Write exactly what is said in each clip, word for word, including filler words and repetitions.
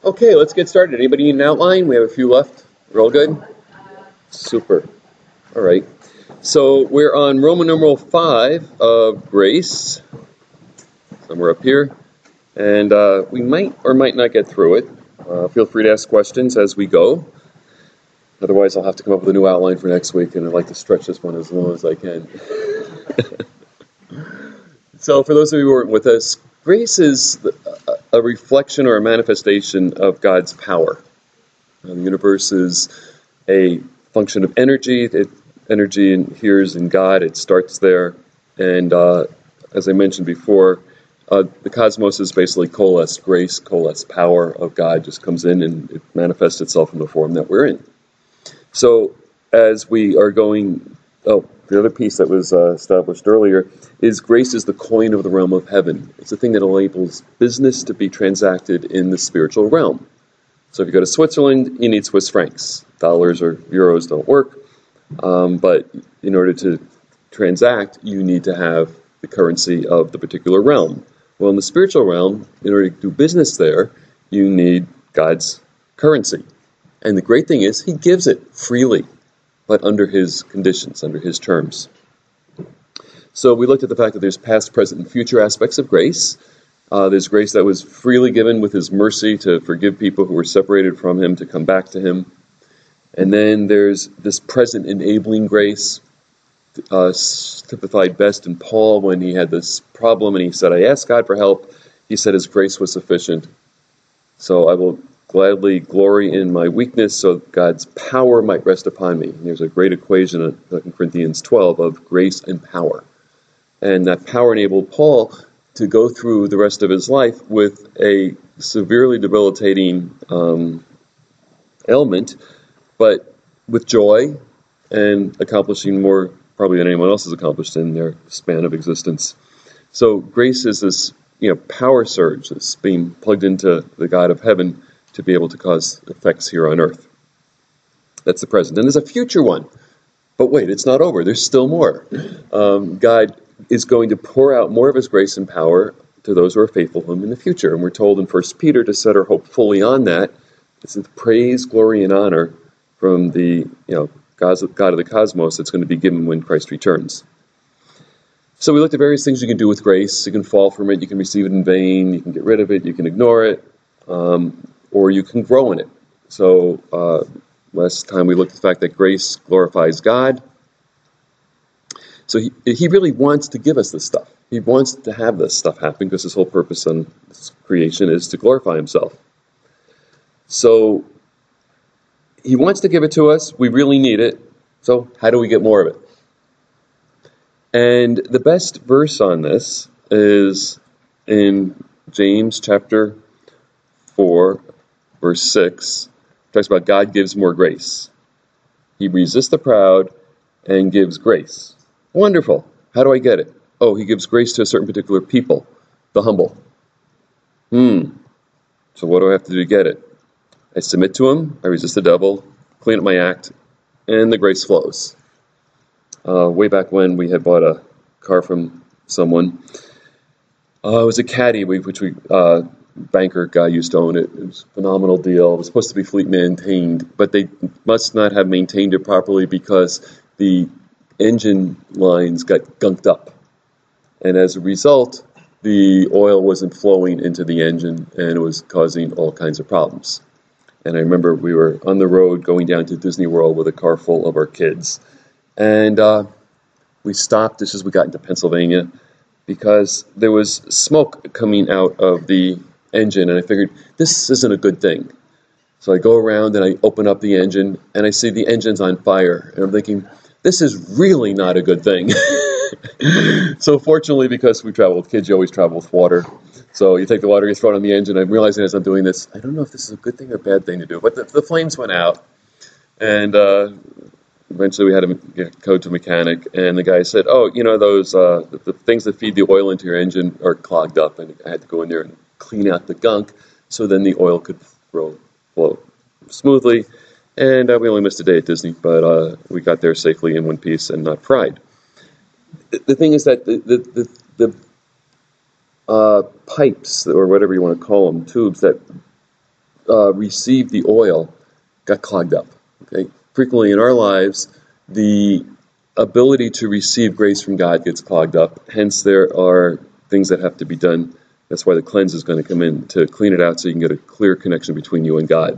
Okay, let's get started. Anybody need an outline? We have a few left. We're all good? Super. All right. So we're on Roman numeral five of grace, somewhere up here. And uh, we might or might not get through it. Uh, feel free to ask questions as we go. Otherwise, I'll have to come up with a new outline for next week, and I'd like to stretch this one as long as I can. So for those of you who weren't with us, grace is a reflection or a manifestation of God's power. Uh, the universe is a function of energy. It, energy in, here is in God. It starts there. And uh, as I mentioned before, uh, the cosmos is basically coalesced grace, coalesced power of God just comes in and it manifests itself in the form that we're in. So as we are going, oh, the other piece that was uh, established earlier is grace is the coin of the realm of heaven. It's the thing that enables business to be transacted in the spiritual realm. So if you go to Switzerland, you need Swiss francs. Dollars or euros don't work. Um, but in order to transact, you need to have the currency of the particular realm. Well, in the spiritual realm, in order to do business there, you need God's currency. And the great thing is, he gives it freely, but under his conditions, under his terms. So we looked at the fact that there's past, present, and future aspects of grace. Uh, there's grace that was freely given with his mercy to forgive people who were separated from him to come back to him. And then there's this present enabling grace, uh, typified best in Paul when he had this problem and he said, I asked God for help. He said his grace was sufficient. So I will gladly glory in my weakness so God's power might rest upon me. And there's a great equation in Second Corinthians twelve of grace and power. And that power enabled Paul to go through the rest of his life with a severely debilitating um, ailment, but with joy and accomplishing more probably than anyone else has accomplished in their span of existence. So grace is this, you know, power surge that's being plugged into the God of heaven to be able to cause effects here on earth. That's the present. And there's a future one. But wait, it's not over. There's still more. Um, God is going to pour out more of his grace and power to those who are faithful to him in the future. And we're told in First Peter to set our hope fully on that. It's the praise, glory, and honor from the, you know, God of the cosmos that's going to be given when Christ returns. So we looked at various things you can do with grace. You can fall from it. You can receive it in vain. You can get rid of it. You can ignore it. Um, or you can grow in it. So uh, last time we looked at the fact that grace glorifies God. So he, he really wants to give us this stuff. He wants to have this stuff happen because his whole purpose on this creation is to glorify himself. So he wants to give it to us. We really need it. So how do we get more of it? And the best verse on this is in James chapter four, verse six. It talks about God gives more grace. He resists the proud and gives grace. Wonderful. How do I get it? Oh, he gives grace to a certain particular people, the humble. Hmm. So what do I have to do to get it? I submit to him, I resist the devil, clean up my act, and the grace flows. Uh, way back when we had bought a car from someone, uh, it was a Caddy, which we uh, banker guy used to own it. It was a phenomenal deal. It was supposed to be fleet maintained, but they must not have maintained it properly because the engine lines got gunked up. And as a result, the oil wasn't flowing into the engine and it was causing all kinds of problems. And I remember we were on the road going down to Disney World with a car full of our kids. And uh, we stopped just as we got into Pennsylvania because there was smoke coming out of the engine. And I figured, this isn't a good thing. So I go around and I open up the engine and I see the engine's on fire. And I'm thinking, this is really not a good thing. So fortunately, because we travel with kids, you always travel with water. So you take the water, you throw it on the engine. I'm realizing as I'm doing this, I don't know if this is a good thing or a bad thing to do. But the, the flames went out. And uh, eventually we had to get code to a mechanic. And the guy said, oh, you know, those uh, the, the things that feed the oil into your engine are clogged up. And I had to go in there and clean out the gunk so then the oil could flow, flow smoothly. And uh, we only missed a day at Disney, but uh, we got there safely in one piece and not fried. The, the thing is that the the, the, the uh, pipes, or whatever you want to call them, tubes that uh, received the oil got clogged up. Okay? Frequently in our lives, the ability to receive grace from God gets clogged up. Hence, there are things that have to be done. That's why the cleanse is going to come in to clean it out so you can get a clear connection between you and God.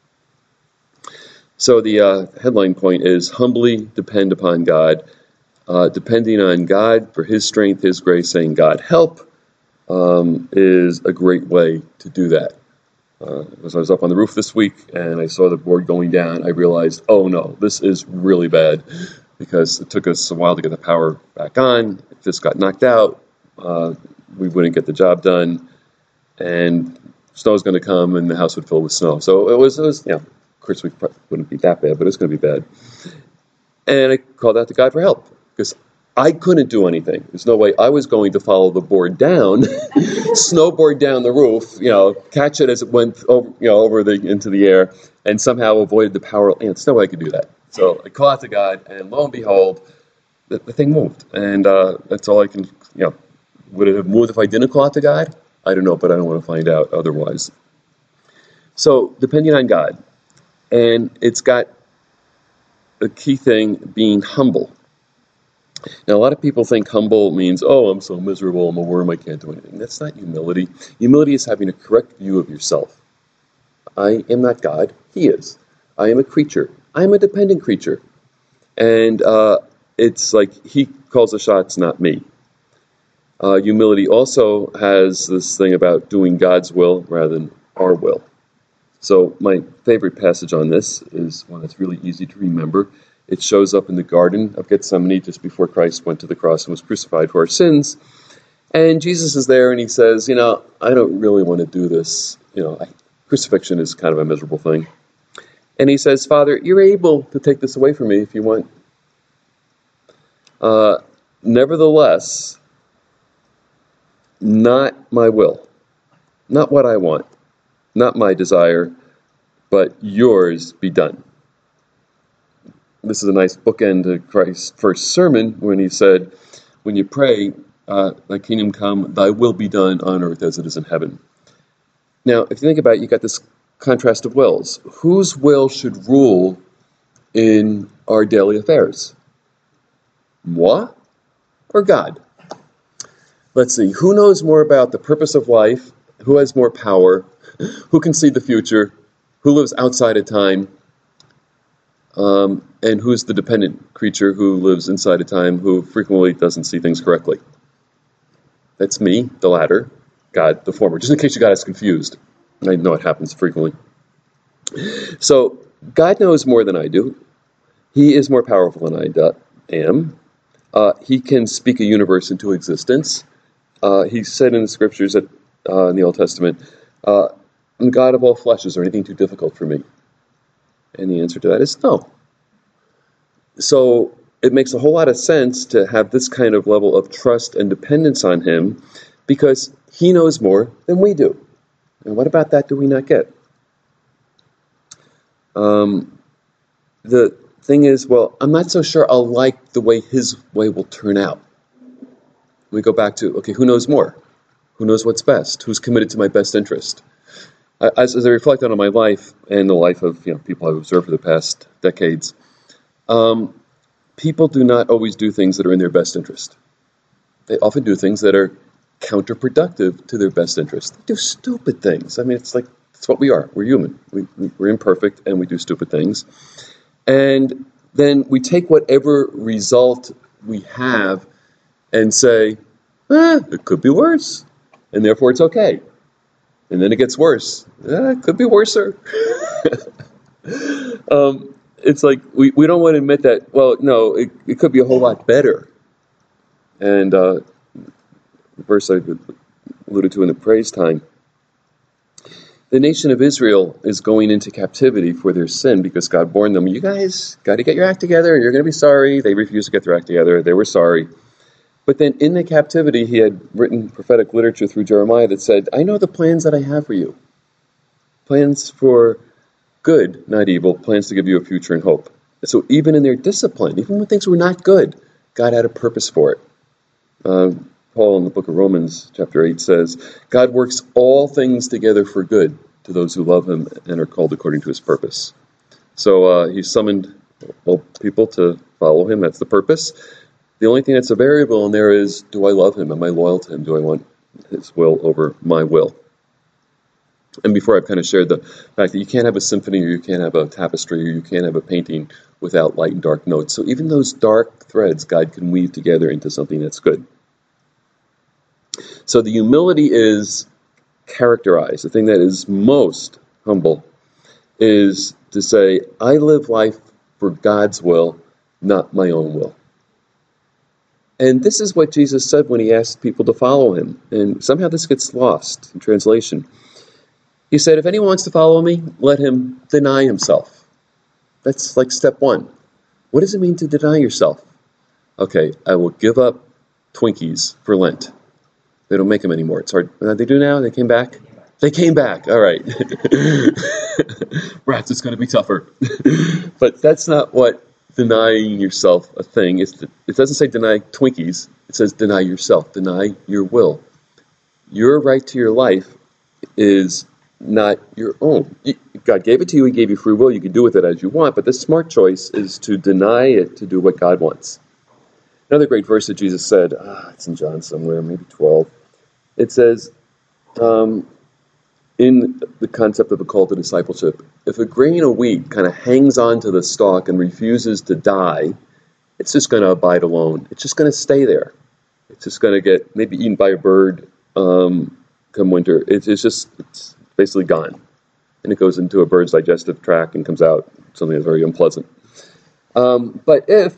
So the uh, headline point is humbly depend upon God. Uh, depending on God for His strength, His grace, saying, God, help, um, is a great way to do that. Uh, as I was up on the roof this week and I saw the board going down, I realized, oh no, this is really bad, because it took us a while to get the power back on. If this got knocked out, uh, we wouldn't get the job done, and snow's going to come and the house would fill with snow. So it was, it was, you know, of course we wouldn't be that bad, but it's going to be bad. And I called out to God for help, because I couldn't do anything. There's no way I was going to follow the board down, snowboard down the roof, you know, catch it as it went over, you know, over the into the air, and somehow avoid the power. You know, there's no way I could do that. So I call out to God, and lo and behold, the, the thing moved. And uh, that's all I can, you know, would it have moved if I didn't call out to God? I don't know, but I don't want to find out otherwise. So depending on God, and it's got a key thing being humble. Now, a lot of people think humble means, oh, I'm so miserable, I'm a worm, I can't do anything. That's not humility. Humility is having a correct view of yourself. I am not God, He is. I am a creature. I am a dependent creature. And uh, it's like He calls the shots, not me. Uh, humility also has this thing about doing God's will rather than our will. So my favorite passage on this is one that's really easy to remember. It shows up in the Garden of Gethsemane just before Christ went to the cross and was crucified for our sins. And Jesus is there and He says, you know, I don't really want to do this. You know, I, crucifixion is kind of a miserable thing. And He says, Father, you're able to take this away from me if you want. Uh, nevertheless, not my will, not what I want, not my desire, but yours be done. This is a nice bookend to Christ's first sermon when He said, when you pray, uh, thy kingdom come, thy will be done on earth as it is in heaven. Now, if you think about it, you got this contrast of wills. Whose will should rule in our daily affairs? Moi or God? Let's see, who knows more about the purpose of life? Who has more power? Who can see the future? Who lives outside of time? Um, and who's the dependent creature who lives inside of time, who frequently doesn't see things correctly? That's me, the latter. God, the former. Just in case you got us confused. I know it happens frequently. So, God knows more than I do. He is more powerful than I do, am. Uh, he can speak a universe into existence. Uh, he said in the scriptures that, uh, in the Old Testament, uh, I'm God of all flesh, is there anything too difficult for me? And the answer to that is no. So it makes a whole lot of sense to have this kind of level of trust and dependence on Him, because He knows more than we do. And what about that do we not get? Um, the thing is, well, I'm not so sure I'll like the way His way will turn out. We go back to, okay, who knows more? Who knows what's best? Who's committed to my best interest? As, as I reflected on my life and the life of, you know, people I've observed for the past decades, um, people do not always do things that are in their best interest. They often do things that are counterproductive to their best interest. They do stupid things. I mean, it's like, it's what we are. We're human. We, we're imperfect, and we do stupid things. And then we take whatever result we have and say, eh, it could be worse, and therefore it's okay. And then it gets worse. Eh, it could be worser. um, it's like we, we don't want to admit that, well, no, it, it could be a whole lot better. And uh, the verse I alluded to in the praise time, the nation of Israel is going into captivity for their sin because God warned them, you guys got to get your act together, you're going to be sorry. They refused to get their act together. They were sorry. But then in the captivity, He had written prophetic literature through Jeremiah that said, I know the plans that I have for you. Plans for good, not evil. Plans to give you a future and hope. And so even in their discipline, even when things were not good, God had a purpose for it. Um, Paul in the book of Romans, chapter eight, says, God works all things together for good to those who love him and are called according to his purpose. So uh, he summoned all people to follow him. That's the purpose. The only thing that's a variable in there is, do I love him? Am I loyal to him? Do I want his will over my will? And before I've kind of shared the fact that you can't have a symphony or you can't have a tapestry or you can't have a painting without light and dark notes. So even those dark threads, God can weave together into something that's good. So the humility is characterized. The thing that is most humble is to say, I live life for God's will, not my own will. And this is what Jesus said when he asked people to follow him. And somehow this gets lost in translation. He said, if anyone wants to follow me, let him deny himself. That's like step one. What does it mean to deny yourself? Okay, I will give up Twinkies for Lent. They don't make them anymore. It's hard. What they do now? They came back? They came back. All right. Rats, it's going to be tougher. But that's not what denying yourself a thing is. It doesn't say deny Twinkies. It says deny yourself. Deny your will. Your right to your life is not your own. God gave it to you. He gave you free will. You can do with it as you want. But the smart choice is to deny it to do what God wants. Another great verse that Jesus said, ah, it's in John somewhere, maybe twelve. It says, um, in the concept of a call to discipleship, if a grain of wheat kind of hangs onto the stalk and refuses to die, it's just going to abide alone. It's just going to stay there. It's just going to get maybe eaten by a bird um, come winter. It's, it's just it's basically gone. And it goes into a bird's digestive tract and comes out something that's very unpleasant. Um, but if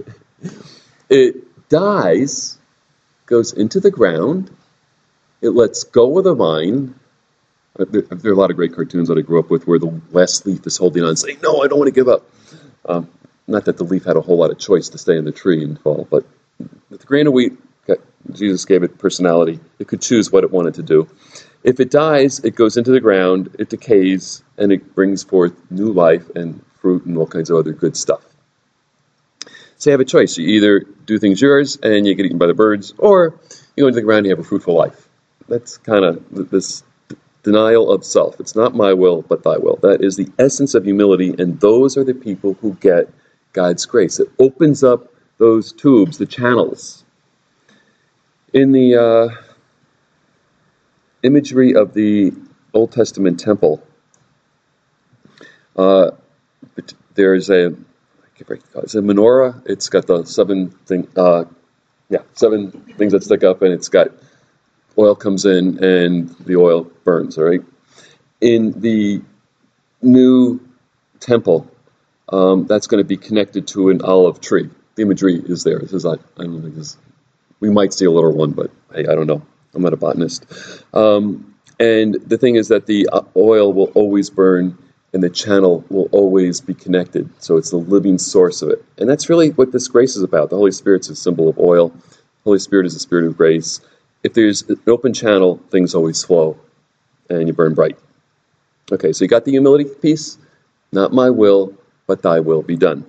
it dies, goes into the ground, it lets go of the vine. There, there are a lot of great cartoons that I grew up with where the last leaf is holding on, saying, no, I don't want to give up. Um, not that the leaf had a whole lot of choice to stay in the tree and fall, but with the grain of wheat, Jesus gave it personality. It could choose what it wanted to do. If it dies, it goes into the ground, it decays, and it brings forth new life and fruit and all kinds of other good stuff. So you have a choice. You either do things yours and you get eaten by the birds, or you go into the ground and you have a fruitful life. That's kind of this denial of self. It's not my will, but thy will. That is the essence of humility, and those are the people who get God's grace. It opens up those tubes, the channels. In the uh, imagery of the Old Testament temple, uh, there's a it's a menorah. It's got the seven thing, uh, yeah, seven things that stick up, and it's got oil comes in, and the oil burns. All right. In the new temple, um, that's going to be connected to an olive tree. The imagery is there. This is I, I don't think this. We might see a little one, but I, I don't know. I'm not a botanist. Um, and the thing is that the oil will always burn, and the channel will always be connected. So it's the living source of it. And that's really what this grace is about. The Holy Spirit's a symbol of oil. The Holy Spirit is the spirit of grace. If there's an open channel, things always flow, and you burn bright. Okay, so you got the humility piece. Not my will, but thy will be done.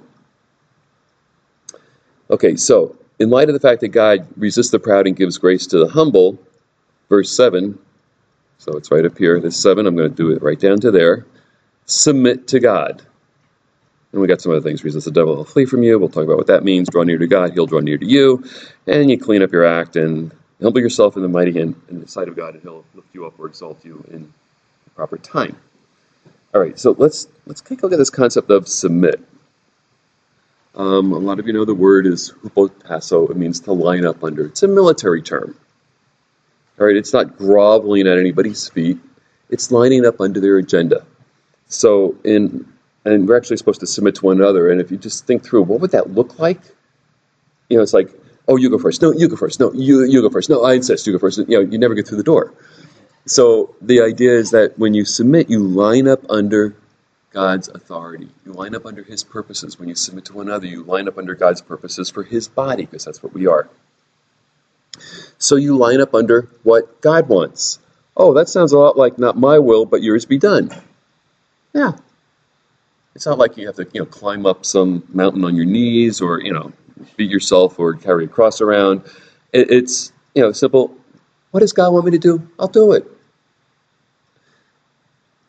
Okay, so in light of the fact that God resists the proud and gives grace to the humble, verse seven, so it's right up here, this seven, I'm going to do it right down to there. Submit to God. And we got some other things. Resist the devil, he'll flee from you. We'll talk about what that means. Draw near to God, he'll draw near to you. And you clean up your act and humble yourself in the mighty hand in the sight of God, and he'll lift you up or exalt you in the proper time. All right, so let's let's take a look at this concept of submit. Um, a lot of you know the word is hupotasso. It means to line up under. It's a military term. All right, it's not groveling at anybody's feet. It's lining up under their agenda. So, in and we're actually supposed to submit to one another. And if you just think through, what would that look like? You know, it's like, oh, you go first. No, you go first. No, you you go first. No, I insist. You go first. You know, you never get through the door. So the idea is that when you submit, you line up under God's authority. You line up under his purposes. When you submit to one another, you line up under God's purposes for his body, because that's what we are. So you line up under what God wants. Oh, that sounds a lot like not my will, but yours be done. Yeah. It's not like you have to, you know, climb up some mountain on your knees or, you know, beat yourself or carry a cross around. It, it's, you know, simple. What does God want me to do? I'll do it.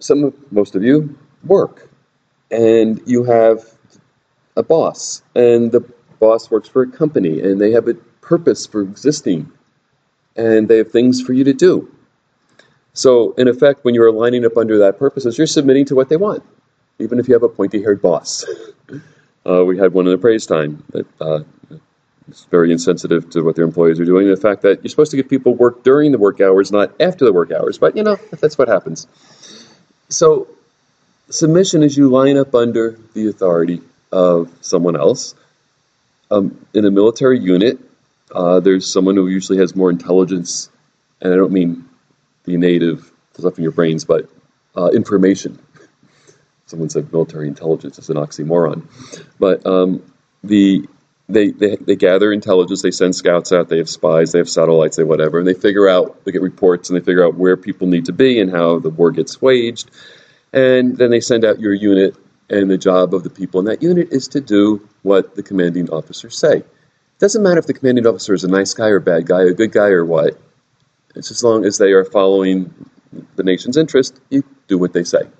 some of, most of you work, and you have a boss, and the boss works for a company, and they have a purpose for existing, and they have things for you to do. So, in effect, when you're lining up under that purpose, you're submitting to what they want, even if you have a pointy-haired boss. uh, we had one in the praise time that uh, is very insensitive to what their employees are doing. The fact that you're supposed to give people work during the work hours, not after the work hours. But, you know, that's what happens. So, submission is you line up under the authority of someone else. Um, in a military unit, uh, there's someone who usually has more intelligence, and I don't mean the native stuff in your brains, but uh, information. Someone said military intelligence is an oxymoron. But um, the they, they they gather intelligence, they send scouts out, they have spies, they have satellites, they whatever, and they figure out, they get reports, and they figure out where people need to be and how the war gets waged. And then they send out your unit, and the job of the people in that unit is to do what the commanding officers say. It doesn't matter if the commanding officer is a nice guy or a bad guy, a good guy or what. It's as long as they are following the nation's interest, you do what they say.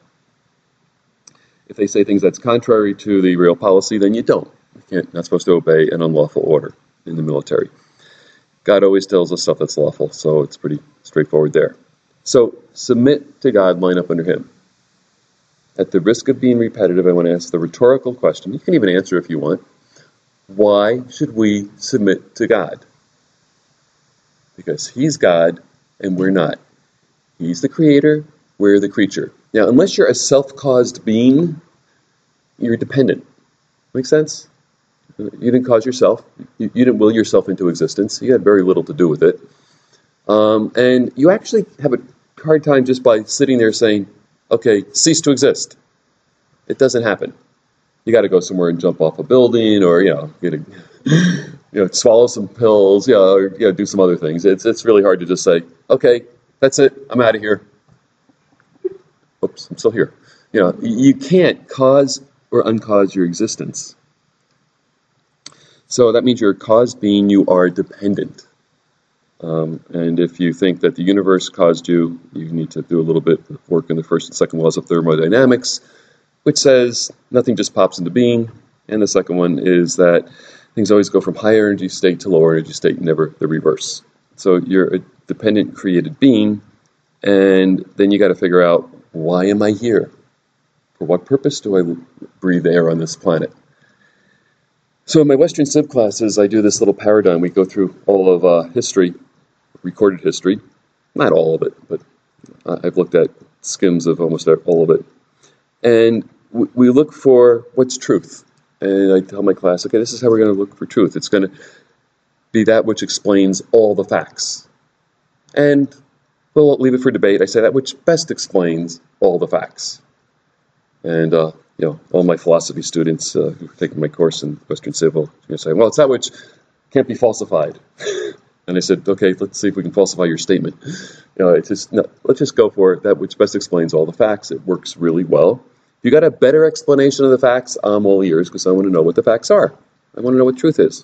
If they say things that's contrary to the real policy, then you don't. You can't, not supposed to obey an unlawful order in the military. God always tells us stuff that's lawful, so it's pretty straightforward there. So submit to God, line up under Him. At the risk of being repetitive, I want to ask the rhetorical question. You can even answer if you want. Why should we submit to God? Because He's God and we're not. He's the creator, we're the creature. Now, unless you're a self-caused being, you're dependent. Make sense? You didn't cause yourself. You, you didn't will yourself into existence. You had very little to do with it. Um, and you actually have a hard time just by sitting there saying, okay, cease to exist. It doesn't happen. You got to go somewhere and jump off a building, or you know, get a, you know, swallow some pills, you know, or you know, do some other things. It's it's really hard to just say, okay, that's it, I'm out of here. Oops, I'm still here. You know, you can't cause or uncause your existence. So that means you're a caused being. You are dependent. Um, and if you think that the universe caused you, you need to do a little bit of work in the first and second laws of thermodynamics, which says nothing just pops into being. And the second one is that things always go from higher energy state to lower energy state, never the reverse. So you're a dependent created being, and then you got to figure out, why am I here? For what purpose do I breathe air on this planet? So in my Western Civ classes, I do this little paradigm. We go through all of uh, history, recorded history. Not all of it, but I've looked at skims of almost all of it. And we look for what's truth. And I tell my class, okay, this is how we're going to look for truth. It's going to be that which explains all the facts. And we'll leave it for debate. I say that which best explains all the facts. And, uh, you know, all my philosophy students uh, who are taking my course in Western Civ will say, well, it's that which can't be falsified. And I said, okay, let's see if we can falsify your statement. You know, it's just, no, let's just go for it. That which best explains all the facts. It works really well. If you got a better explanation of the facts, I'm all ears, because I want to know what the facts are. I want to know what truth is.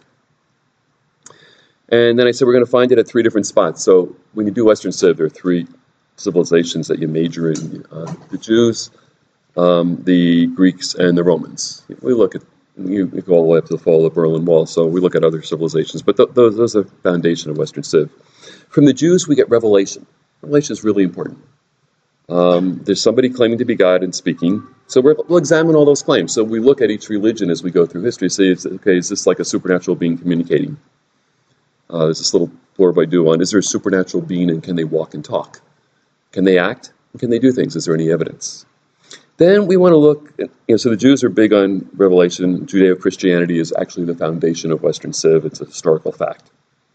And then I said we're going to find it at three different spots. So when you do Western Civ, there are three civilizations that you major in. Uh, the Jews, um, the Greeks, and the Romans. We look at, you go all the way up to the fall of the Berlin Wall, so we look at other civilizations. But th- those, those are the foundation of Western Civ. From the Jews, we get revelation. Revelation is really important. Um, there's somebody claiming to be God and speaking. So we're, we'll examine all those claims. So we look at each religion as we go through history, say, okay, is this like a supernatural being communicating? Uh, there's this little blurb I do on, is there a supernatural being and can they walk and talk? Can they act? And can they do things? Is there any evidence? Then we want to look, at, you know, so the Jews are big on revelation. Judeo-Christianity is actually the foundation of Western Civ. It's a historical fact.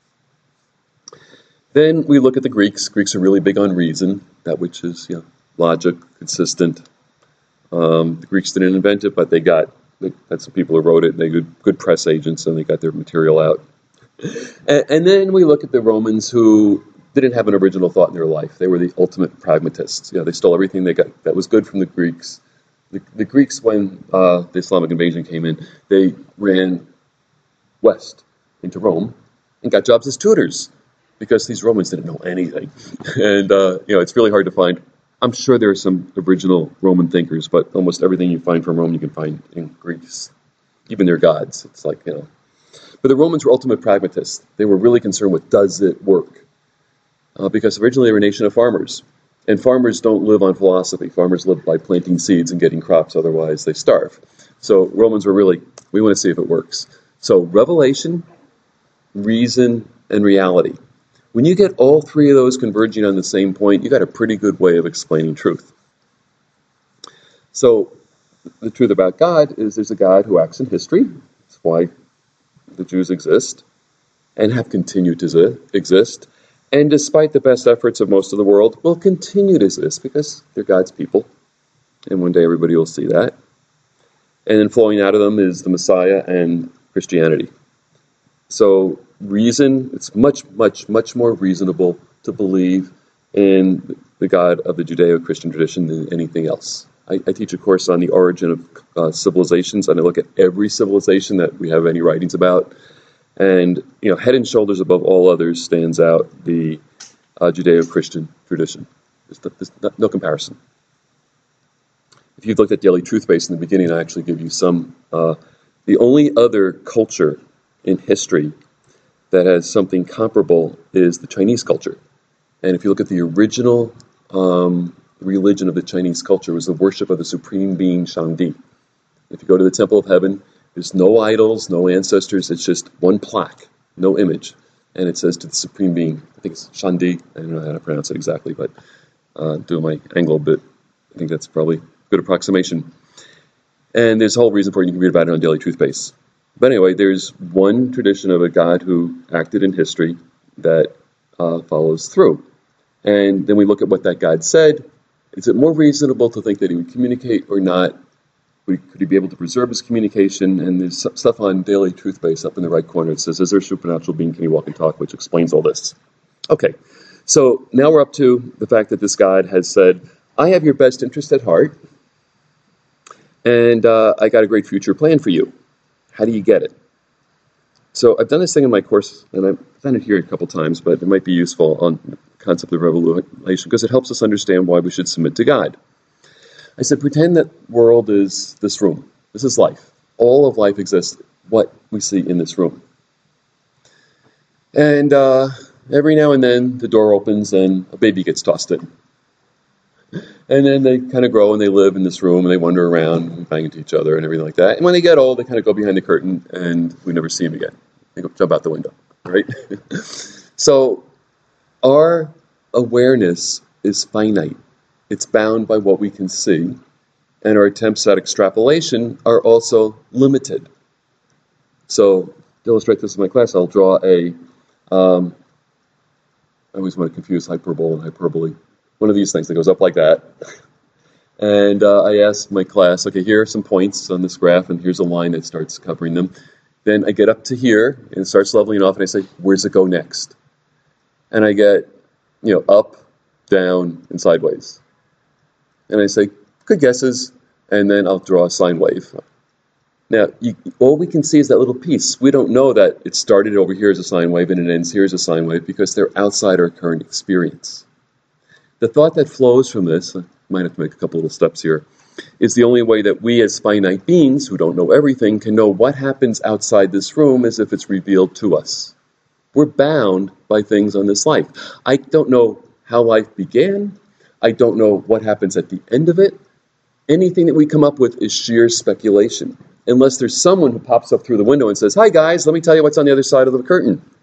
Then we look at the Greeks. Greeks are really big on reason, that which is, you know, logic, consistent. Um, the Greeks didn't invent it, but they got, they, that's the people who wrote it. They good, good press agents, and they got their material out. And, and then we look at the Romans, who didn't have an original thought in their life. They were the ultimate pragmatists. You know, they stole everything they got that was good from the Greeks. The, the Greeks, when uh, the Islamic invasion came in, they ran west into Rome and got jobs as tutors, because these Romans didn't know anything. And, uh, you know, it's really hard to find I'm sure there are some original Roman thinkers, but almost everything you find from Rome you can find in Greece. Even their gods. It's like, you know. But the Romans were ultimate pragmatists. They were really concerned with, does it work? Uh, because originally they were a nation of farmers. And farmers don't live on philosophy. Farmers live by planting seeds and getting crops, otherwise they starve. So Romans were really, we want to see if it works. So revelation, reason, and reality. When you get all three of those converging on the same point, you got a pretty good way of explaining truth. So the truth about God is there's a God who acts in history. That's why the Jews exist and have continued to exist. And despite the best efforts of most of the world, will continue to exist because they're God's people. And one day everybody will see that. And then flowing out of them is the Messiah and Christianity. So reason, it's much, much, much more reasonable to believe in the God of the Judeo-Christian tradition than anything else. I, I teach a course on the origin of uh, civilizations, and I look at every civilization that we have any writings about. And, you know, head and shoulders above all others stands out the uh, Judeo-Christian tradition. There's, there's no, no comparison. If you've looked at Daily Truth Base in the beginning, I actually give you some. Uh, the only other culture in history that has something comparable is the Chinese culture. And if you look at the original um, religion of the Chinese culture, it was the worship of the supreme being Shangdi. If you go to the Temple of Heaven, there's no idols, no ancestors, it's just one plaque, no image. And it says to the supreme being, I think it's Shangdi, I don't know how to pronounce it exactly, but uh, doing my Anglo bit, I think that's probably a good approximation. And there's a whole reason for it, you can read about it on Daily Truth Base. But anyway, there's one tradition of a God who acted in history that uh, follows through. And then we look at what that God said. Is it more reasonable to think that he would communicate or not? Could he be able to preserve his communication? And there's stuff on Daily Truth Base up in the right corner. It says, is there a supernatural being? Can he walk and talk? Which explains all this. Okay, so now we're up to the fact that this God has said, I have your best interest at heart, and uh, I got a great future plan for you. How do you get it? So I've done this thing in my course, and I've done it here a couple times, but it might be useful on the concept of revelation because it helps us understand why we should submit to God. I said, pretend that world is this room. This is life. All of life exists, what we see in this room. And uh, every now and then the door opens and a baby gets tossed in. And then they kind of grow and they live in this room and they wander around and bang into each other and everything like that. And when they get old, they kind of go behind the curtain and we never see them again. They go jump out the window, right? So our awareness is finite. It's bound by what we can see. And our attempts at extrapolation are also limited. So to illustrate this in my class, I'll draw a, um, I always want to confuse hyperbole and hyperbole. One of these things that goes up like that. And uh, I ask my class, okay, here are some points on this graph, and here's a line that starts covering them. Then I get up to here, and it starts leveling off, and I say, where's it go next? And I get, you know, up, down, and sideways. And I say, good guesses, and then I'll draw a sine wave. Now, you, all we can see is that little piece. We don't know that it started over here as a sine wave and it ends here as a sine wave because they're outside our current experience. The thought that flows from this, I might have to make a couple little steps here, is the only way that we as finite beings who don't know everything can know what happens outside this room as if it's revealed to us. We're bound by things on this life. I don't know how life began. I don't know what happens at the end of it. Anything that we come up with is sheer speculation, unless there's someone who pops up through the window and says, hi guys, let me tell you what's on the other side of the curtain. Do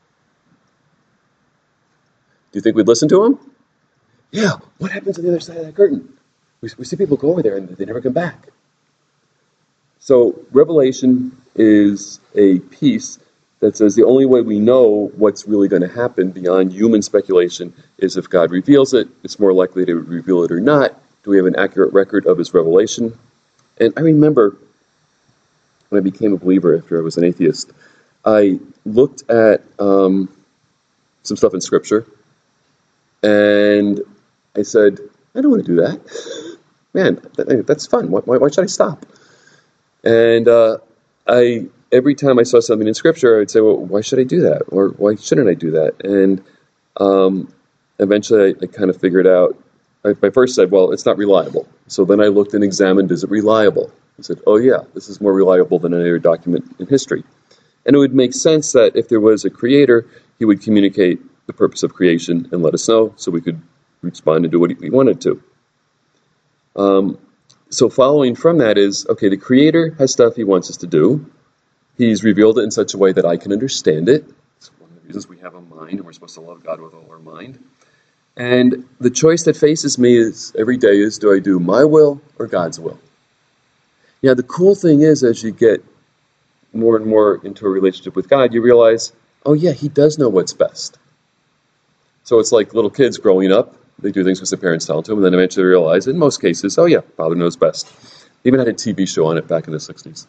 you think we'd listen to him? Yeah, what happens on the other side of that curtain? We, we see people go over there and they never come back. So revelation is a piece that says the only way we know what's really going to happen beyond human speculation is if God reveals it. It's more likely to reveal it or not. Do we have an accurate record of his revelation? And I remember when I became a believer after I was an atheist, I looked at um, some stuff in Scripture, and I said, I don't want to do that. Man, that, that's fun. Why, why should I stop? And uh, I, every time I saw something in Scripture, I would say, well, why should I do that? Or why shouldn't I do that? And um, eventually I, I kind of figured out I, I first said, well, it's not reliable. So then I looked and examined, is it reliable? I said, oh yeah, this is more reliable than any other document in history. And it would make sense that if there was a creator, he would communicate the purpose of creation and let us know so we could respond and do what we wanted to. Um, so following from that is, okay, the creator has stuff he wants us to do. He's revealed it in such a way that I can understand it. It's one of the reasons we have a mind, and we're supposed to love God with all our mind. And the choice that faces me is every day is, do I do my will or God's will? Yeah, the cool thing is, as you get more and more into a relationship with God, you realize, oh yeah, he does know what's best. So it's like little kids growing up. They do things because their parents tell them to, and then eventually they realize, in most cases, oh yeah, Father knows best. They even had a T V show on it back in the sixties.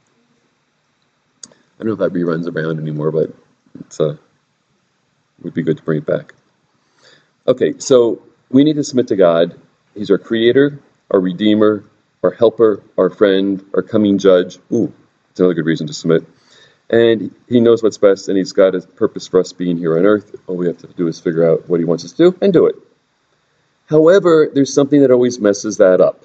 I don't know if that reruns around anymore, but it's, uh, it would be good to bring it back. Okay, so we need to submit to God. He's our creator, our redeemer, our helper, our friend, our coming judge. Ooh, it's another good reason to submit. And he knows what's best, and he's got a purpose for us being here on earth. All we have to do is figure out what he wants us to do and do it. However, there's something that always messes that up.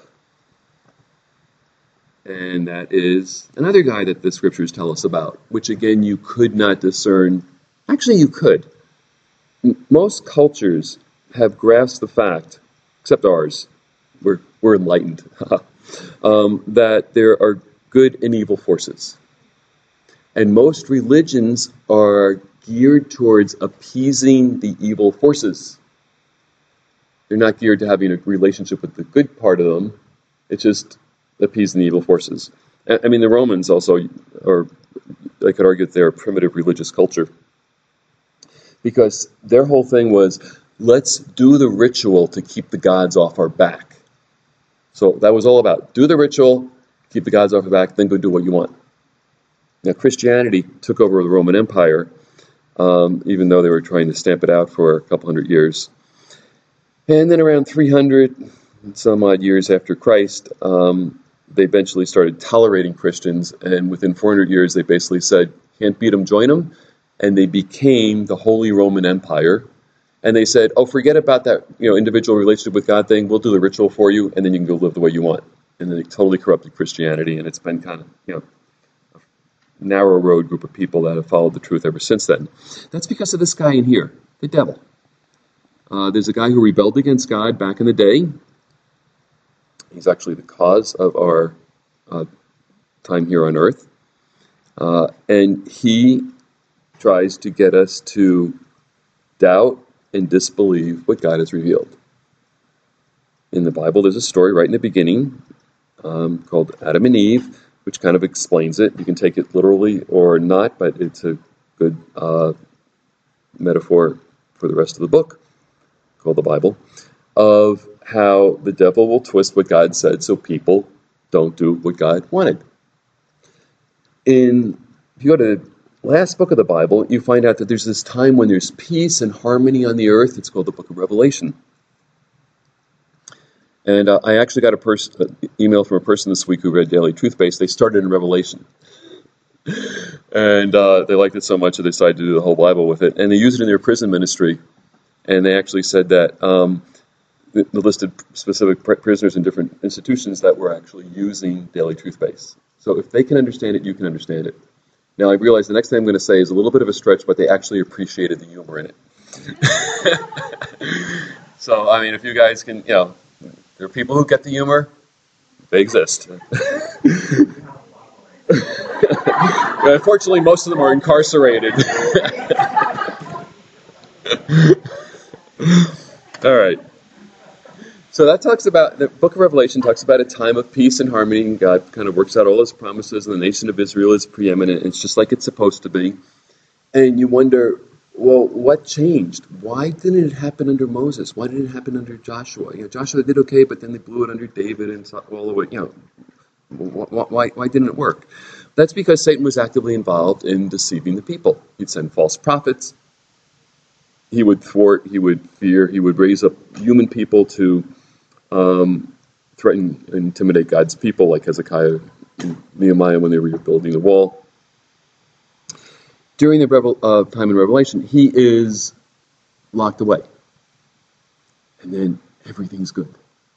And that is another guy that the scriptures tell us about, which again you could not discern. Actually, you could. M- most cultures have grasped the fact, except ours, we're, we're enlightened, um, that there are good and evil forces. And most religions are geared towards appeasing the evil forces. They're not geared to having a relationship with the good part of them. It's just appeasing the evil forces. I mean, the Romans also, or I could argue that they're a primitive religious culture, because their whole thing was, let's do the ritual to keep the gods off our back. So that was all about, do the ritual, keep the gods off our back, then go do what you want. Now, Christianity took over the Roman Empire, um, even though they were trying to stamp it out for a couple hundred years. And then around three hundred some odd years after Christ, um, they eventually started tolerating Christians, and within four hundred years, they basically said, can't beat them, join them, and they became the Holy Roman Empire. And they said, oh, forget about that, you know, individual relationship with God thing, we'll do the ritual for you, and then you can go live the way you want. And then they totally corrupted Christianity, and it's been kind of, you know, a narrow road group of people that have followed the truth ever since then. That's because of this guy in here, the devil. Uh, there's a guy who rebelled against God back in the day. He's actually the cause of our uh, time here on earth. Uh, and he tries to get us to doubt and disbelieve what God has revealed. In the Bible, there's a story right in the beginning um, called Adam and Eve, which kind of explains it. You can take it literally or not, but it's a good uh, metaphor for the rest of the book, called the Bible, of how the devil will twist what God said so people don't do what God wanted. In, if you go to the last book of the Bible, you find out that there's this time when there's peace and harmony on the earth. It's called the book of Revelation. And uh, I actually got a pers- an email from a person this week who read Daily Truth Base. They started in Revelation. and uh, they liked it so much that they decided to do the whole Bible with it. And they used it in their prison ministry. And they actually said that um, they listed specific pr- prisoners in different institutions that were actually using Daily Truth Base. So if they can understand it, you can understand it. Now, I realize the next thing I'm going to say is a little bit of a stretch, but they actually appreciated the humor in it. So, I mean, if you guys can, you know, there are people who get the humor. They exist. Unfortunately, most of them are incarcerated. All right. So that talks about, the book of Revelation talks about a time of peace and harmony, and God kind of works out all his promises, and the nation of Israel is preeminent. It's just like it's supposed to be. And you wonder, well, what changed? Why didn't it happen under Moses? Why didn't it happen under Joshua? You know, Joshua did okay, but then they blew it under David and all the way, you know, why, why didn't it work? That's because Satan was actively involved in deceiving the people. He'd send false prophets. He would thwart, he would fear, he would raise up human people to um, threaten and intimidate God's people, like Hezekiah and Nehemiah when they were rebuilding the wall. During the Revel, uh, time in Revelation, he is locked away. And then everything's good.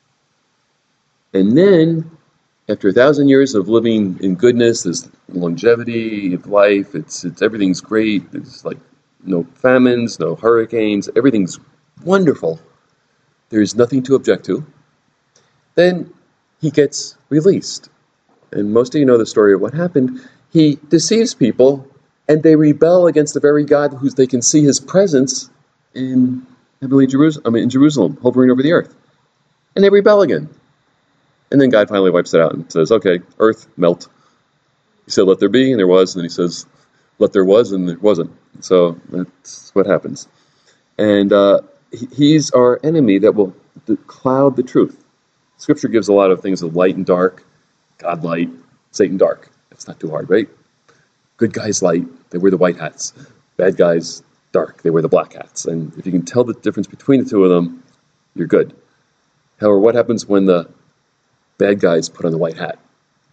And then, after a thousand years of living in goodness, there's longevity of life, it's, it's everything's great, there's like no famines, no hurricanes, everything's wonderful. There's nothing to object to. Then he gets released. And most of you know the story of what happened. He deceives people, and they rebel against the very God who they can see his presence in heavenly Jerusalem, I mean in Jerusalem, hovering over the earth. And they rebel again. And then God finally wipes it out and says, okay, earth, melt. He said, let there be, and there was. And then he says, let there was, and there wasn't. So that's what happens. And uh, he's our enemy that will cloud the truth. Scripture gives a lot of things of light and dark. God light, Satan dark. That's not too hard, right? Good guys light, they wear the white hats. Bad guys dark, they wear the black hats. And if you can tell the difference between the two of them, you're good. However, what happens when the bad guys put on the white hat?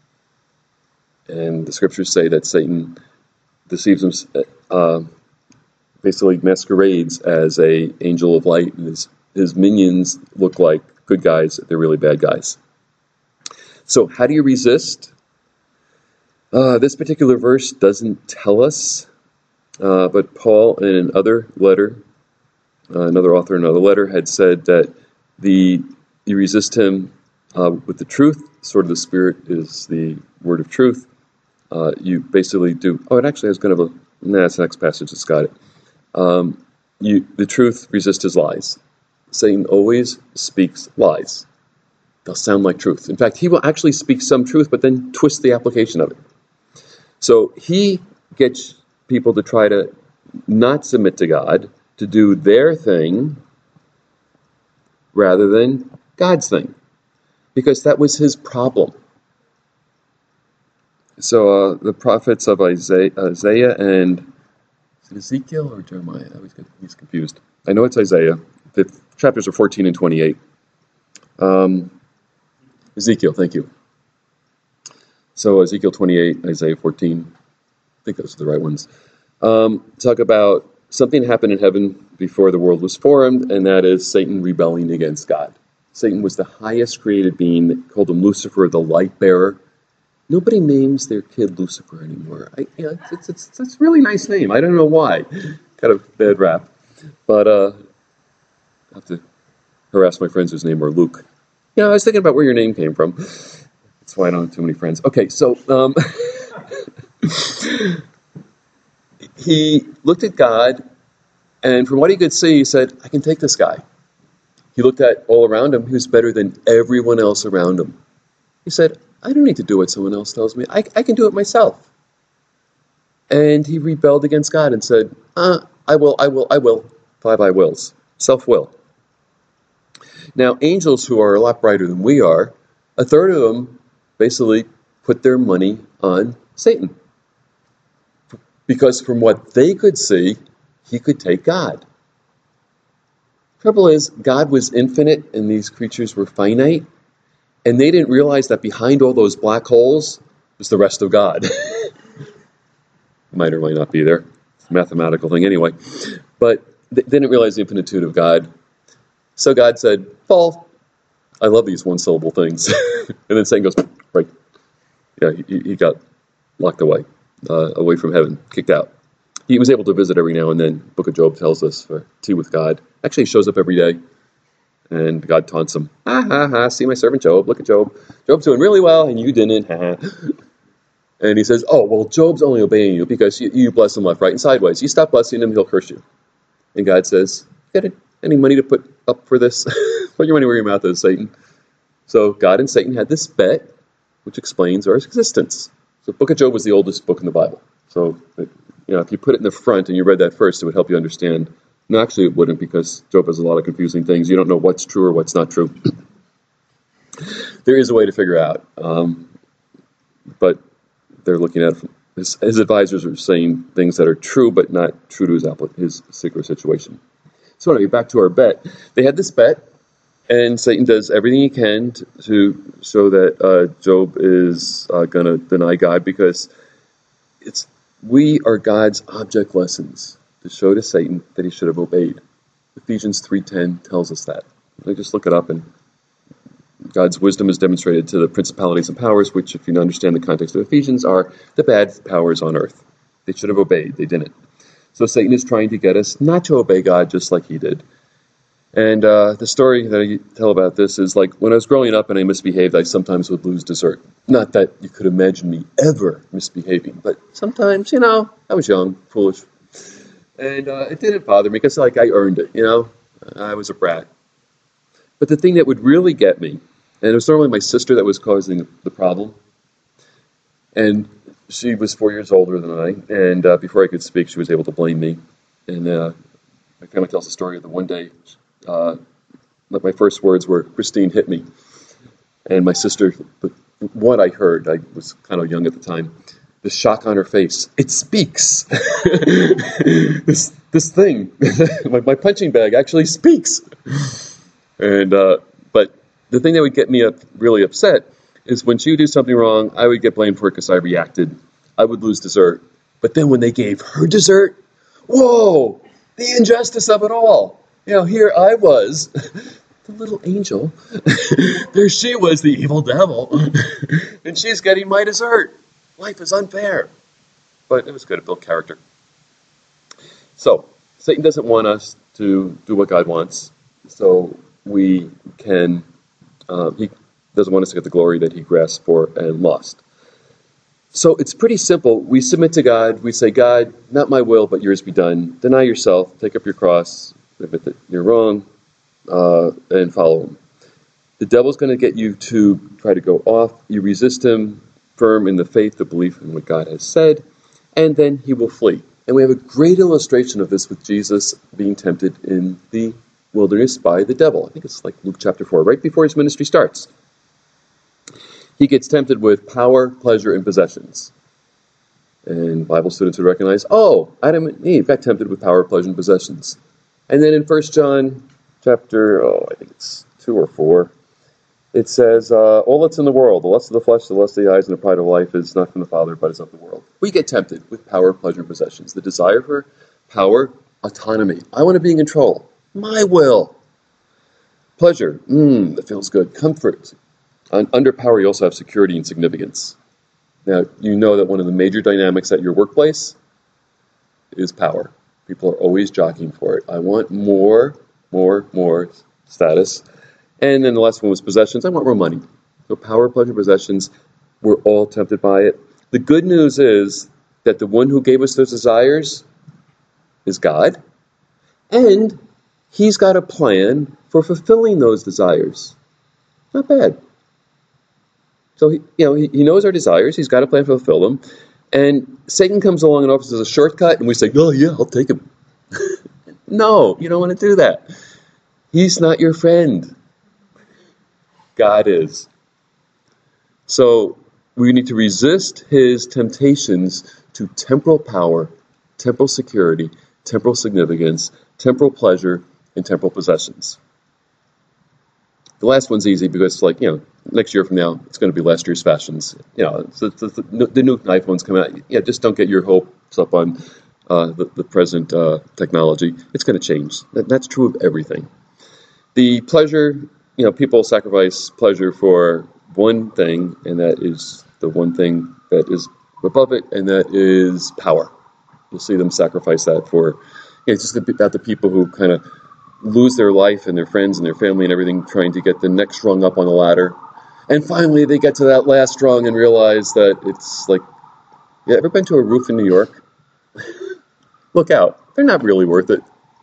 And the scriptures say that Satan deceives him, uh, basically masquerades as a angel of light, and his, his minions look like good guys, they're really bad guys. So how do you resist? Uh, this particular verse doesn't tell us, uh, but Paul in another letter, uh, another author in another letter had said that the you resist him uh, with the truth. Sword of the Spirit is the word of truth. Uh, you basically do, oh, it actually has kind of a, nah, that's the next passage that's got it. Um, you, the truth, resist his lies. Satan always speaks lies. They'll sound like truth. In fact, he will actually speak some truth, but then twist the application of it. So he gets people to try to not submit to God, to do their thing, rather than God's thing, because that was his problem. So uh, the prophets of Isaiah, Isaiah and is it Ezekiel or Jeremiah? I always get he's confused. I know it's Isaiah. The chapters are fourteen and twenty-eight. Um, Ezekiel, thank you. So Ezekiel twenty-eight, Isaiah fourteen. I think those are the right ones. Um, talk about something happened in heaven before the world was formed, and that is Satan rebelling against God. Satan was the highest created being. They called him Lucifer, the light bearer. Nobody names their kid Lucifer anymore. I, you know, it's, it's, it's, it's a really nice name. I don't know why. Kind of bad rap. But uh, I have to harass my friends whose name are Luke. Yeah, I was thinking about where your name came from. That's why I don't have too many friends. Okay, so um, he looked at God, and from what he could see, he said, I can take this guy. He looked at all around him. He was better than everyone else around him. He said, I don't need to do what someone else tells me. I, I can do it myself. And he rebelled against God and said, uh, I will, I will, I will. Five I wills. Self-will. Now, angels who are a lot brighter than we are, a third of them basically put their money on Satan. Because from what they could see, he could take God. Trouble is, God was infinite and these creatures were finite. And they didn't realize that behind all those black holes was the rest of God. Might or might not be there. It's a mathematical thing anyway. But they didn't realize the infinitude of God. So God said, Paul, I love these one-syllable things. And then Satan goes, right. Yeah, he, he got locked away, uh, away from heaven, kicked out. He was able to visit every now and then. Book of Job tells us, for tea with God. Actually, he shows up every day. And God taunts him. Ha, ha, ha, see my servant Job. Look at Job. Job's doing really well, and you didn't. Ha, ha. And he says, oh, well, Job's only obeying you because you, you bless him left, right, and sideways. You stop blessing him, he'll curse you. And God says, get it? Any money to put up for this? Put your money where your mouth is, Satan. So God and Satan had this bet, which explains our existence. So the Book of Job was the oldest book in the Bible. So, you know, if you put it in the front and you read that first, it would help you understand. No, actually it wouldn't, because Job has a lot of confusing things. You don't know what's true or what's not true. There is a way to figure out, um, but they're looking at his, his advisors are saying things that are true, but not true to his, his particular situation. So anyway, back to our bet. They had this bet, and Satan does everything he can to, to show that uh, Job is uh, going to deny God, because it's we are God's object lessons to show to Satan that he should have obeyed. Ephesians three ten tells us that. Like, just look it up, and God's wisdom is demonstrated to the principalities and powers, which, if you understand the context of Ephesians, are the bad powers on earth. They should have obeyed. They didn't. So Satan is trying to get us not to obey God just like he did. And uh, the story that I tell about this is, like, when I was growing up and I misbehaved, I sometimes would lose dessert. Not that you could imagine me ever misbehaving, but sometimes, you know, I was young, foolish. And uh, it didn't bother me because, like, I earned it, you know. I was a brat. But the thing that would really get me, and it was normally my sister that was causing the problem, and she was four years older than I, and uh, before I could speak, she was able to blame me. And uh, my family tells the story of the one day, uh, my first words were, "Christine hit me." And my sister, what I heard, I was kind of young at the time, the shock on her face. It speaks. this this thing, my, my punching bag actually speaks. And uh, but the thing that would get me up, really upset is when she would do something wrong, I would get blamed for it because I reacted. I would lose dessert. But then when they gave her dessert, whoa, the injustice of it all. You know, here I was, the little angel. There she was, the evil devil. And she's getting my dessert. Life is unfair. But it was good. It built character. So, Satan doesn't want us to do what God wants. So we can, uh, he doesn't want us to get the glory that he grasped for and lost. So it's pretty simple. We submit to God. We say, God, not my will, but yours be done. Deny yourself. Take up your cross. Admit that you're wrong. Uh, and follow him. The devil's going to get you to try to go off. You resist him, firm in the faith, the belief in what God has said, and then he will flee. And we have a great illustration of this with Jesus being tempted in the wilderness by the devil. I think it's like Luke chapter four, right before his ministry starts. He gets tempted with power, pleasure, and possessions. And Bible students would recognize, oh, Adam and Eve got tempted with power, pleasure, and possessions. And then in First John chapter, oh, I think it's two or four, it says, uh, all that's in the world, the lust of the flesh, the lust of the eyes, and the pride of life is not from the Father, but is of the world. We get tempted with power, pleasure, and possessions. The desire for power, autonomy. I want to be in control. My will. Pleasure. Mmm, that feels good. Comfort. And under power, you also have security and significance. Now, you know that one of the major dynamics at your workplace is power. People are always jockeying for it. I want more, more, more status. And then the last one was possessions. I want more money. So power, pleasure, possessions, we're all tempted by it. The good news is that the one who gave us those desires is God. And he's got a plan for fulfilling those desires. Not bad. So, he, you know, he, he knows our desires. He's got a plan to fulfill them. And Satan comes along and offers us a shortcut, and we say, oh, yeah, I'll take him. No, you don't want to do that. He's not your friend. God is. So we need to resist his temptations to temporal power, temporal security, temporal significance, temporal pleasure, and temporal possessions. The last one's easy because, like, you know, next year from now, it's going to be last year's fashions. You know, so the, the, the new iPhones come out. Yeah, just don't get your hopes up on uh, the, the present uh, technology. It's going to change. That, that's true of everything. The pleasure, you know, people sacrifice pleasure for one thing, and that is the one thing that is above it, and that is power. You'll see them sacrifice that for, you know, it's just about the people who kind of lose their life and their friends and their family and everything trying to get the next rung up on the ladder. And finally they get to that last rung and realize that it's like, yeah, ever been to a roof in New York? Look out. They're not really worth it.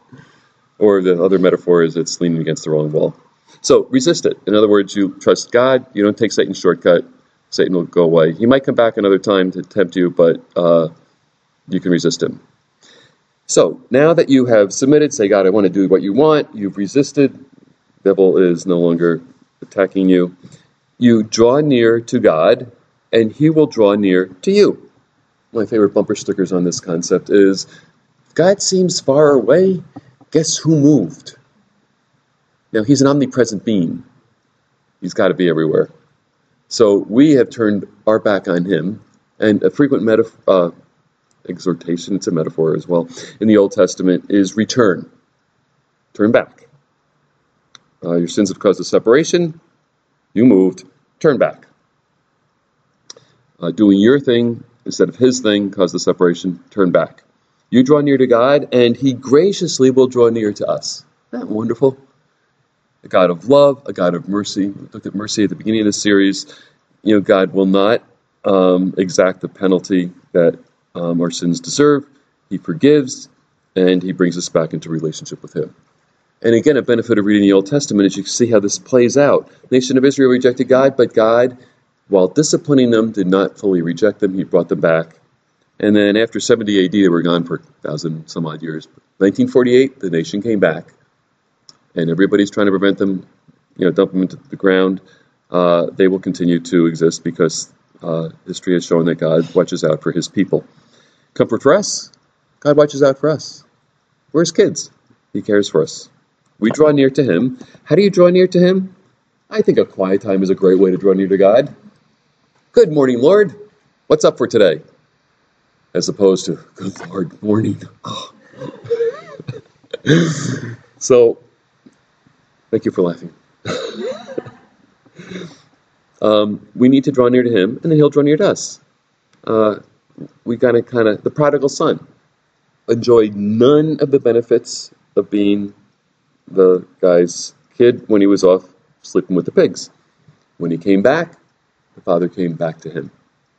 Or the other metaphor is it's leaning against the wrong wall. So resist it. In other words, you trust God. You don't take Satan's shortcut. Satan will go away. He might come back another time to tempt you, but uh, you can resist him. So now that you have submitted, say, God, I want to do what you want. You've resisted. The devil is no longer attacking you. You draw near to God, and he will draw near to you. My favorite bumper stickers on this concept is, God seems far away. Guess who moved? Now, he's an omnipresent being. He's got to be everywhere. So we have turned our back on him, and a frequent metaphor, uh, exhortation, it's a metaphor as well, in the Old Testament is return. Turn back. Uh, your sins have caused a separation. You moved. Turn back. Uh, doing your thing instead of his thing caused the separation. Turn back. You draw near to God, and he graciously will draw near to us. Isn't that wonderful? A God of love, a God of mercy. We looked at mercy at the beginning of the series. You know, God will not um, exact the penalty that um, our sins deserve. He forgives, and he brings us back into relationship with him. And again, a benefit of reading the Old Testament is you can see how this plays out. The nation of Israel rejected God, but God, while disciplining them, did not fully reject them. He brought them back. And then after seventy A D, they were gone for a thousand some odd years. nineteen forty-eight, the nation came back. And everybody's trying to prevent them, you know, dump them into the ground. Uh, they will continue to exist because uh, history has shown that God watches out for his people. Comfort for us, God watches out for us. We're his kids. He cares for us. We draw near to him. How do you draw near to him? I think a quiet time is a great way to draw near to God. Good morning, Lord. What's up for today? As opposed to, good Lord, morning. Oh. So, thank you for laughing. um, we need to draw near to him, and then he'll draw near to us. Uh, we got to kind of, the prodigal son enjoyed none of the benefits of being the guy's kid when he was off sleeping with the pigs. When he came back, the father came back to him.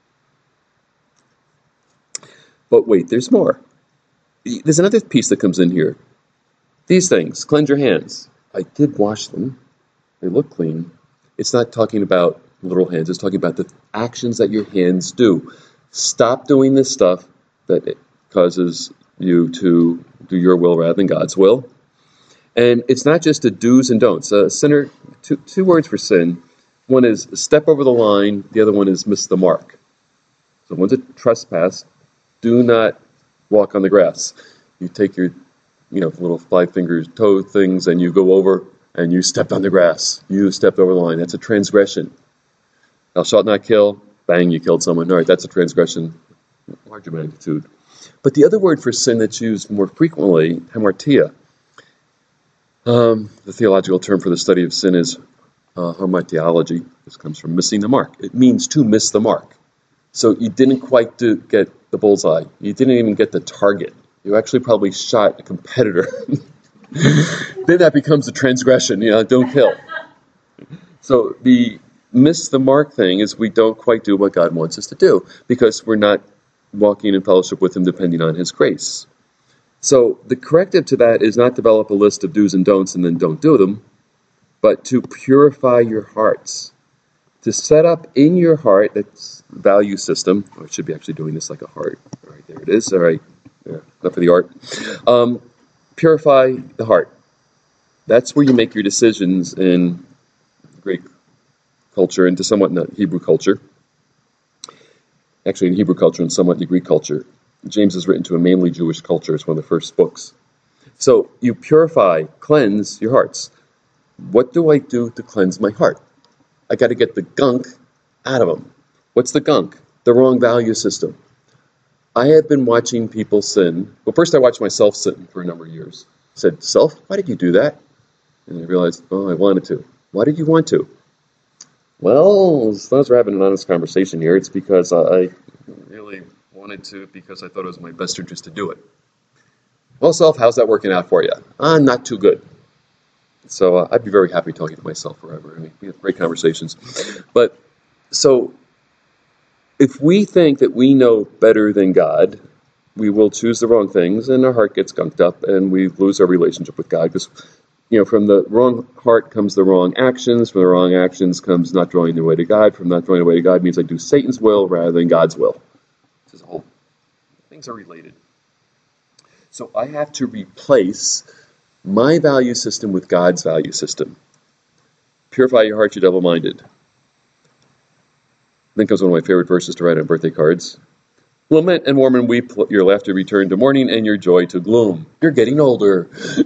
But wait, there's more. There's another piece that comes in here. These things, cleanse your hands. I did wash them. They look clean. It's not talking about literal hands. It's talking about the actions that your hands do. Stop doing this stuff that it causes you to do your will rather than God's will. And it's not just the do's and don'ts. Uh, sinner, two, two words for sin. One is step over the line. The other one is miss the mark. So one's a trespass. Do not walk on the grass. You take your, you know, little five fingers toe things and you go over and you stepped on the grass. You stepped over the line. That's a transgression. Thou shalt not kill. Bang, you killed someone. All right, that's a transgression. Larger magnitude. But the other word for sin that's used more frequently, hamartia. Um, the theological term for the study of sin is uh, hamartiology. This comes from missing the mark. It means to miss the mark. So you didn't quite do, get the bullseye. You didn't even get the target. You actually probably shot a competitor. Then that becomes a transgression. You know, don't kill. So the miss the mark thing is we don't quite do what God wants us to do because we're not walking in fellowship with him depending on his grace. So the corrective to that is not develop a list of do's and don'ts and then don't do them, but to purify your hearts. To set up in your heart, that's value system. Oh, I should be actually doing this like a heart. All right, there it is. All right, yeah, enough of the art. Um, purify the heart. That's where you make your decisions in Greek culture and to somewhat in the Hebrew culture. Actually, in Hebrew culture and somewhat in the Greek culture. James is written to a mainly Jewish culture. It's one of the first books. So you purify, cleanse your hearts. What do I do to cleanse my heart? I got to get the gunk out of them. What's the gunk? The wrong value system. I have been watching people sin. Well, first I watched myself sin for a number of years. I said, self, why did you do that? And I realized, oh, I wanted to. Why did you want to? Well, as long as we're having an honest conversation here, it's because I really wanted to because I thought it was my best interest to do it. Well, self, how's that working out for you? Uh, not too good. So uh, I'd be very happy talking to myself forever. I mean, we have great conversations. But so if we think that we know better than God, we will choose the wrong things and our heart gets gunked up and we lose our relationship with God because, you know, from the wrong heart comes the wrong actions. From the wrong actions comes not drawing the way to God. From not drawing the way to God means I do Satan's will rather than God's will. This is a whole, things are related. So I have to replace my value system with God's value system. Purify your heart, you double-minded. Then comes one of my favorite verses to write on birthday cards. Lament and mourn and weep, your laughter return to mourning and your joy to gloom. You're getting older.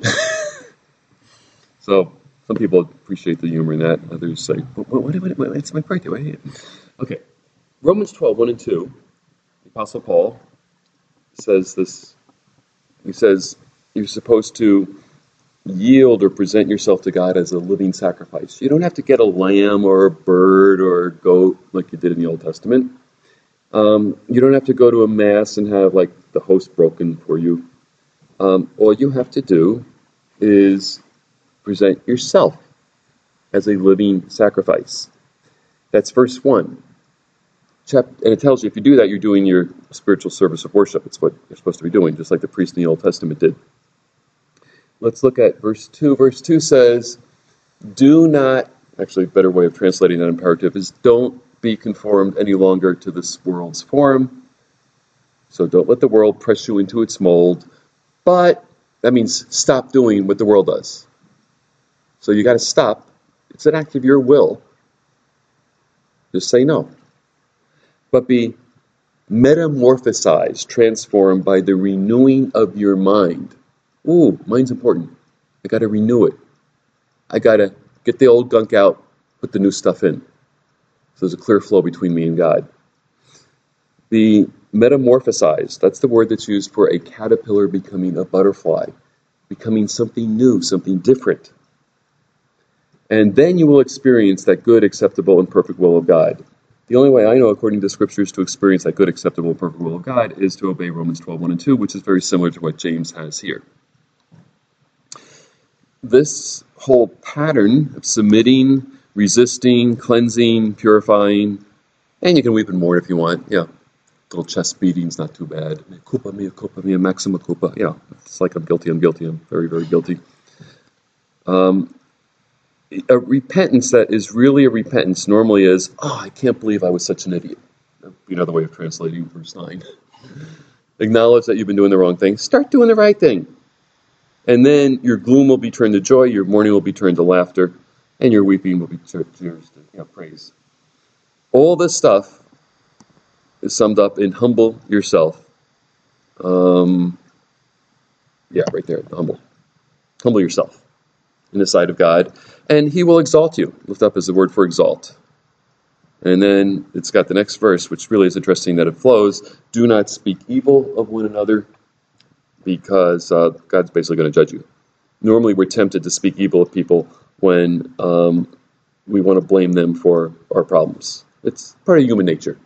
So some people appreciate the humor in that. Others say, what, what, what, what, it's my birthday. What? Okay. Romans twelve, one and two. The Apostle Paul says this. He says, you're supposed to yield or present yourself to God as a living sacrifice. You don't have to get a lamb or a bird or a goat like you did in the Old Testament. Um, you don't have to go to a mass and have like the host broken for you. Um, all you have to do is present yourself as a living sacrifice. That's verse one. Chap- and it tells you if you do that, you're doing your spiritual service of worship. It's what you're supposed to be doing, just like the priest in the Old Testament did. Let's look at verse two. Verse two says, do not, actually a better way of translating that imperative is don't be conformed any longer to this world's form. So don't let the world press you into its mold. But that means stop doing what the world does. So you got to stop. It's an act of your will. Just say no. But be metamorphosized, transformed by the renewing of your mind. Ooh, mind's important. I got to renew it. I got to get the old gunk out, put the new stuff in. So there's a clear flow between me and God. The metamorphosized, that's the word that's used for a caterpillar becoming a butterfly, becoming something new, something different. And then you will experience that good, acceptable, and perfect will of God. The only way I know, according to Scriptures, to experience that good, acceptable, and perfect will of God is to obey Romans twelve, one and two, which is very similar to what James has here. This whole pattern of submitting, resisting, cleansing, purifying, and you can weep and mourn if you want. Yeah, little chest beating's not too bad. Mea culpa, mea culpa, mea maxima culpa. Yeah, it's like I'm guilty, I'm guilty, I'm very, very guilty. Um, a repentance that is really a repentance normally is, oh, I can't believe I was such an idiot. That'd be another way of translating verse nine. Acknowledge that you've been doing the wrong thing. Start doing the right thing. And then your gloom will be turned to joy, your mourning will be turned to laughter, and your weeping will be turned to you know, praise. All this stuff is summed up in humble yourself. Um, yeah, right there, humble. Humble yourself in the sight of God, and He will exalt you. Lift up is the word for exalt. And then it's got the next verse, which really is interesting that it flows. Do not speak evil of one another, because uh, God's basically going to judge you. Normally we're tempted to speak evil of people when um, we want to blame them for our problems. It's part of human nature.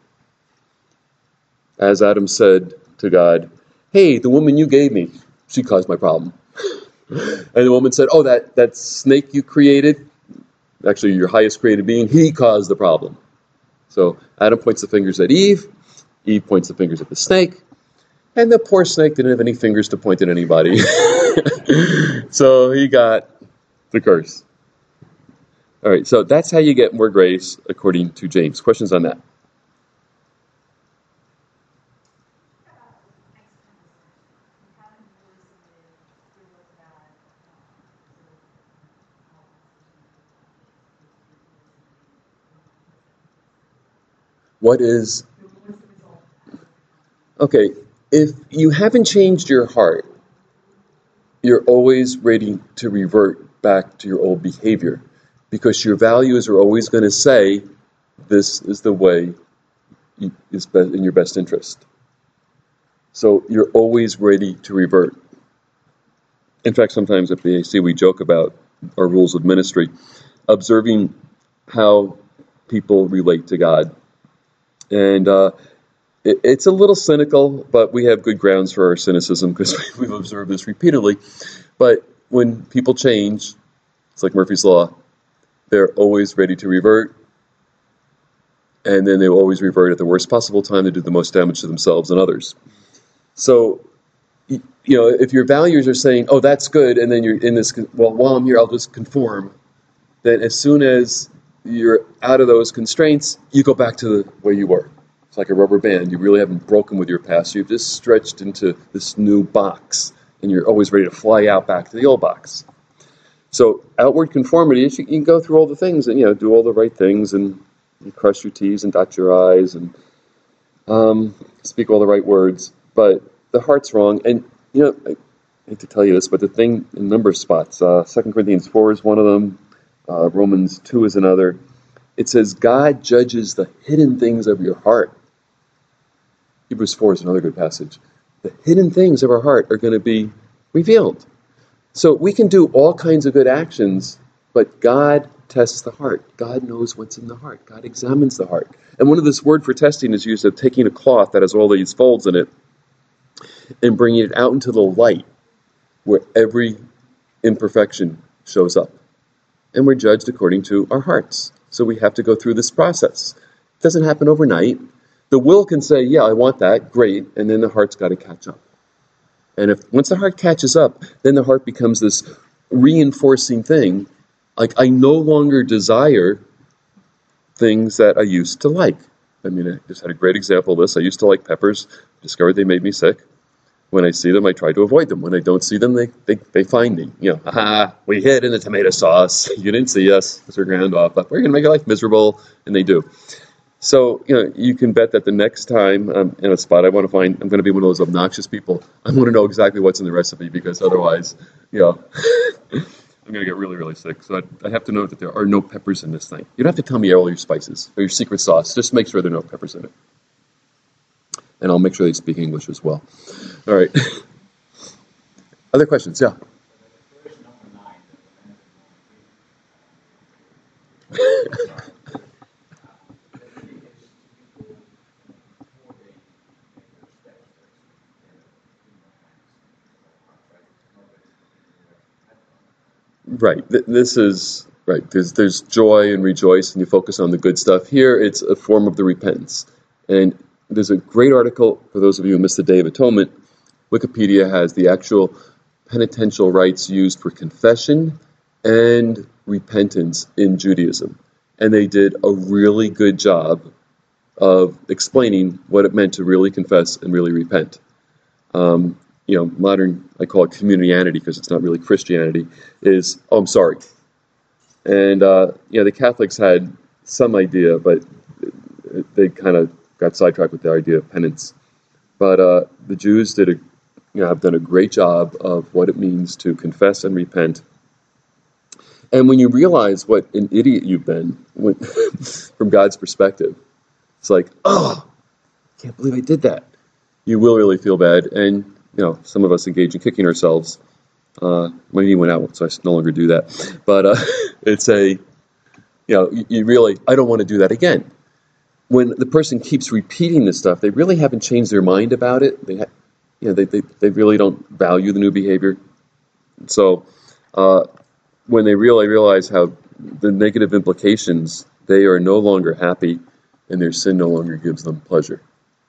As Adam said to God, hey, the woman you gave me, she caused my problem. And the woman said, oh, that, that snake you created, actually your highest created being, he caused the problem. So Adam points the fingers at Eve, Eve points the fingers at the snake, and the poor snake didn't have any fingers to point at anybody. So he got the curse. All right, so that's how you get more grace according to James. Questions on that? What is... Okay, if you haven't changed your heart, you're always ready to revert back to your old behavior, because your values are always going to say, this is the way is in your best interest. So you're always ready to revert. In fact, sometimes at B A C we joke about our rules of ministry, observing how people relate to God. And uh, it, it's a little cynical, but we have good grounds for our cynicism because we've observed this repeatedly. But when people change, it's like Murphy's Law, they're always ready to revert, and then they will always revert at the worst possible time to do the most damage to themselves and others. So, you know, if your values are saying, oh, that's good, and then you're in this, well, while I'm here, I'll just conform, then as soon as you're out of those constraints, you go back to the way you were. It's like a rubber band. You really haven't broken with your past. You've just stretched into this new box, and you're always ready to fly out back to the old box. So outward conformity is you can go through all the things and, you know, do all the right things, and you cross your T's and dot your I's and um, speak all the right words, but the heart's wrong. And, you know, I hate to tell you this, but the thing in a number of spots, uh, Second Corinthians four is one of them, uh, Romans two is another. It says God judges the hidden things of your heart. Hebrews four is another good passage. The hidden things of our heart are going to be revealed. So we can do all kinds of good actions, but God tests the heart. God knows what's in the heart. God examines the heart. And one of this word for testing is used of taking a cloth that has all these folds in it and bringing it out into the light where every imperfection shows up. And we're judged according to our hearts. So we have to go through this process. It doesn't happen overnight. The will can say, yeah, I want that, great, and then the heart's got to catch up. And if once the heart catches up, then the heart becomes this reinforcing thing. Like, I no longer desire things that I used to like. I mean, I just had a great example of this. I used to like peppers, discovered they made me sick. When I see them, I try to avoid them. When I don't see them, they they, they find me. You know, aha, we hid in the tomato sauce. You didn't see us because we're grand off, but we're going to make your life miserable, and they do. So, you know, you can bet that the next time I'm in a spot I want to find, I'm going to be one of those obnoxious people. I want to know exactly what's in the recipe because otherwise, you know, I'm going to get really, really sick. So I, I have to know that there are no peppers in this thing. You don't have to tell me all your spices or your secret sauce. Just make sure there are no peppers in it. And I'll make sure they speak English as well. All right. Other questions? Yeah. Right. Th- This is right. There's there's joy and rejoice, and you focus on the good stuff. Here, it's a form of the repentance. And there's a great article for those of you who missed the Day of Atonement. Wikipedia has the actual penitential rites used for confession and repentance in Judaism, and they did a really good job of explaining what it meant to really confess and really repent. Um, you know, modern, I call it communianity because it's not really Christianity, is, oh, I'm sorry. And, uh, you know, the Catholics had some idea, but they kind of got sidetracked with the idea of penance. But uh, the Jews did a, you know, have done a great job of what it means to confess and repent. And when you realize what an idiot you've been when, from God's perspective, it's like, oh, I can't believe I did that. You will really feel bad. And, you know, some of us engage in kicking ourselves. Uh, my knee went out, so I no longer do that. But uh, it's a, you know, you, you really, I don't want to do that again. When the person keeps repeating this stuff, they really haven't changed their mind about it. They, ha- you know, they, they they really don't value the new behavior. So uh, when they really realize how the negative implications, they are no longer happy, and their sin no longer gives them pleasure.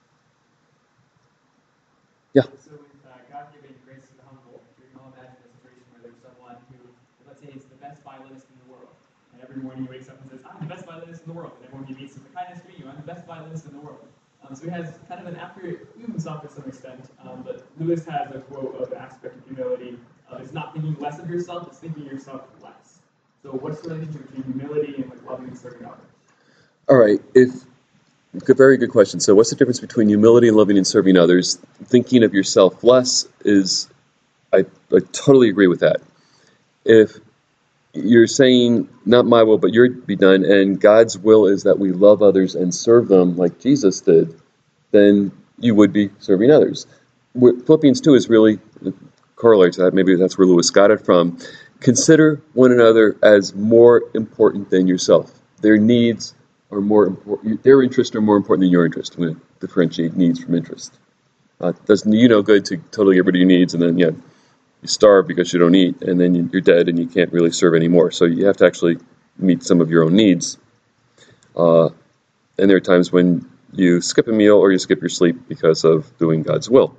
Yeah. So with uh, God giving grace to the humble, you can all imagine a situation where there's someone who, let's say, is the best violinist in the world, and every morning he wakes up and says, "I'm the best violinist in the world," and everyone he meets says, "The kindness to meet you, I'm the best violinist in the world." Um, so he has kind of an after himself to some extent, um, but Lewis has a quote of the aspect of humility of it's not thinking less of yourself, it's thinking yourself less. So what's the relationship between humility and like loving and serving others? All right. If Good, very good question. So what's the difference between humility and loving and serving others? Thinking of yourself less is, I, I totally agree with that. If you're saying, not my will, but your be done, and God's will is that we love others and serve them like Jesus did, then you would be serving others. What Philippians two is really correlates to that. Maybe that's where Lewis got it from. Consider one another as more important than yourself. Their needs are more important. Their interests are more important than your interest. I'm going to differentiate needs from interest. Uh, doesn't you know good to totally get rid of your needs, and then yeah, you starve because you don't eat, and then you're dead and you can't really serve anymore. So you have to actually meet some of your own needs. Uh, and there are times when you skip a meal or you skip your sleep because of doing God's will.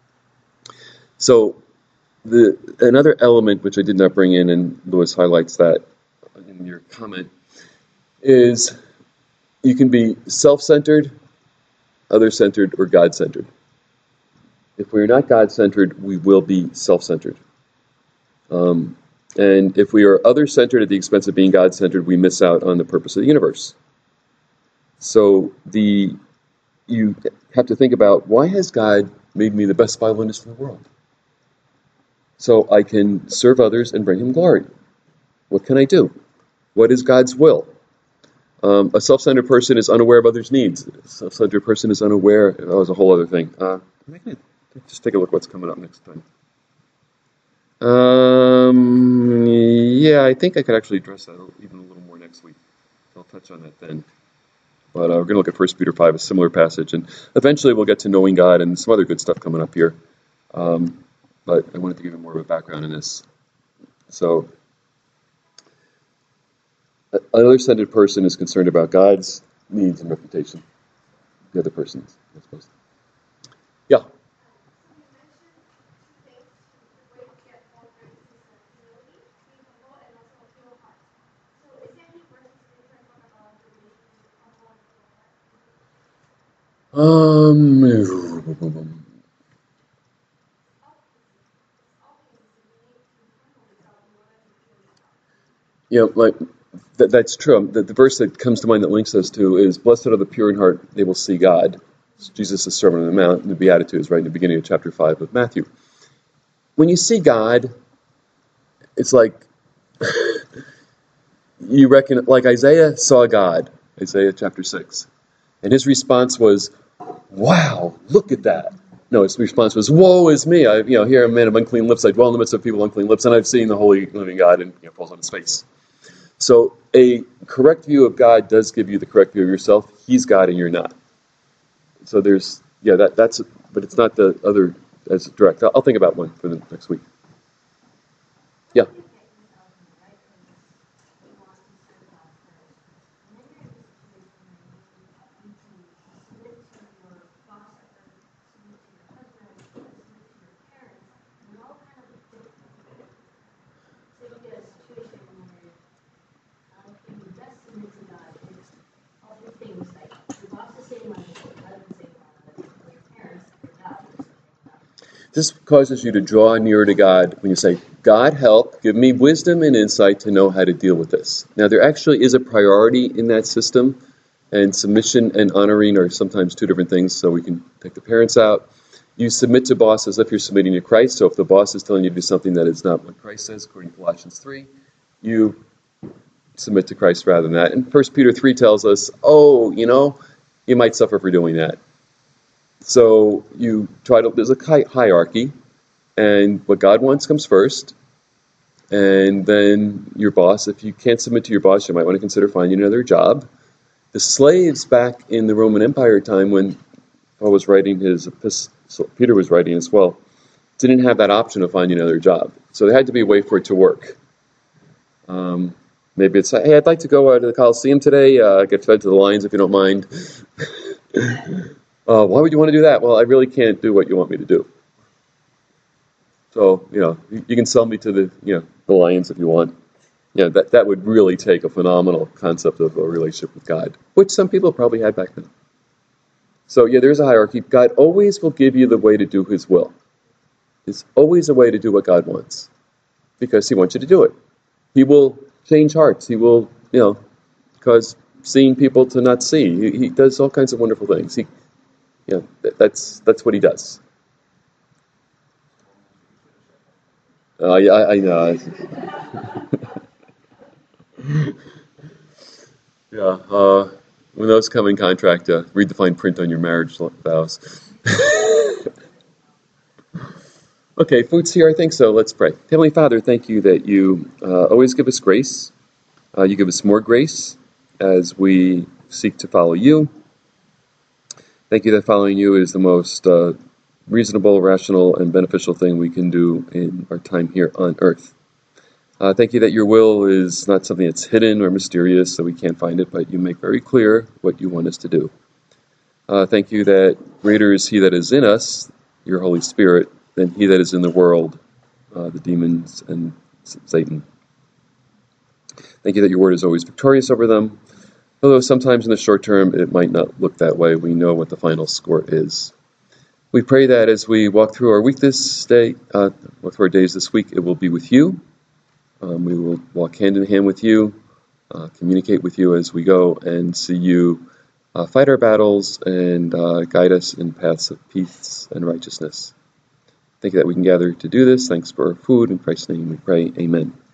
So the another element which I did not bring in, and Lewis highlights that in your comment, is you can be self-centered, other-centered, or God-centered. If we're not God-centered, we will be self-centered. Um, and if we are other-centered at the expense of being God-centered, we miss out on the purpose of the universe. So the you have to think about, why has God made me the best violinist in the world? So I can serve others and bring him glory. What can I do? What is God's will? Um, a self-centered person is unaware of others' needs. A self-centered person is unaware. That was a whole other thing. Uh, I'm gonna just take a look what's coming up next time. Um, yeah, I think I could actually address that even a little more next week. I'll touch on that then. But uh, we're going to look at First Peter five, a similar passage, and eventually we'll get to knowing God and some other good stuff coming up here. Um, but I wanted to give you more of a background in this. So, an other-centered person is concerned about God's needs and reputation. The other person's, I suppose. Yeah. Um. Yeah, like that, that's true. The, the verse that comes to mind that links us to is, "Blessed are the pure in heart; they will see God." It's Jesus' Sermon on the Mount, and the Beatitudes, right in the beginning of chapter five of Matthew. When you see God, it's like you reckon, like Isaiah saw God, Isaiah chapter six, and his response was, "Wow, look at that." No, his response was, "Woe is me! I, you know, here I'm a man of unclean lips. I dwell in the midst of people of unclean lips, and I've seen the holy living God," and you know, falls on his face. So a correct view of God does give you the correct view of yourself. He's God and you're not. So there's, yeah, that that's, but it's not the other as direct. I'll, I'll think about one for the next week. Yeah. This causes you to draw nearer to God when you say, "God, help, give me wisdom and insight to know how to deal with this." Now, there actually is a priority in that system, and submission and honoring are sometimes two different things, so we can take the parents out. You submit to boss as if you're submitting to Christ, so if the boss is telling you to do something that is not what Christ says, according to Colossians three, you submit to Christ rather than that. And First Peter three tells us, oh, you know, you might suffer for doing that. So you try to, there's a hierarchy, and what God wants comes first, and then your boss. If you can't submit to your boss, you might want to consider finding another job. The slaves back in the Roman Empire time, when Paul was writing his epistle, Peter was writing as well, didn't have that option of finding another job. So there had to be a way for it to work. Um, maybe it's, hey, I'd like to go out to the Coliseum today, uh, get fed to the lions if you don't mind. Uh, why would you want to do that? Well, I really can't do what you want me to do. So, you know, you, you can sell me to the, you know, the lions if you want. Yeah, you know, that, that would really take a phenomenal concept of a relationship with God, which some people probably had back then. So, yeah, there's a hierarchy. God always will give you the way to do his will. There's always a way to do what God wants, because he wants you to do it. He will change hearts. He will, you know, cause seeing people to not see. He, he does all kinds of wonderful things. He Yeah, that's that's what he does. Uh, yeah, I, I know. yeah, uh, when those come in contract, uh, read the fine print on your marriage vows. Okay, food's here, I think so. Let's pray. Heavenly Father, thank you that you uh, always give us grace. Uh, you give us more grace as we seek to follow you. Thank you that following you is the most uh, reasonable, rational, and beneficial thing we can do in our time here on earth. Uh, thank you that your will is not something that's hidden or mysterious so we can't find it, but you make very clear what you want us to do. Uh, thank you that greater is he that is in us, your Holy Spirit, than he that is in the world, uh, the demons and Satan. Thank you that your word is always victorious over them. Although sometimes in the short term it might not look that way, we know what the final score is. We pray that as we walk through our week this day, uh, walk through our days this week, it will be with you. Um, we will walk hand in hand with you, uh, communicate with you as we go, and see you uh, fight our battles and uh, guide us in paths of peace and righteousness. Thank you that we can gather to do this. Thanks for our food. In Christ's name we pray. Amen.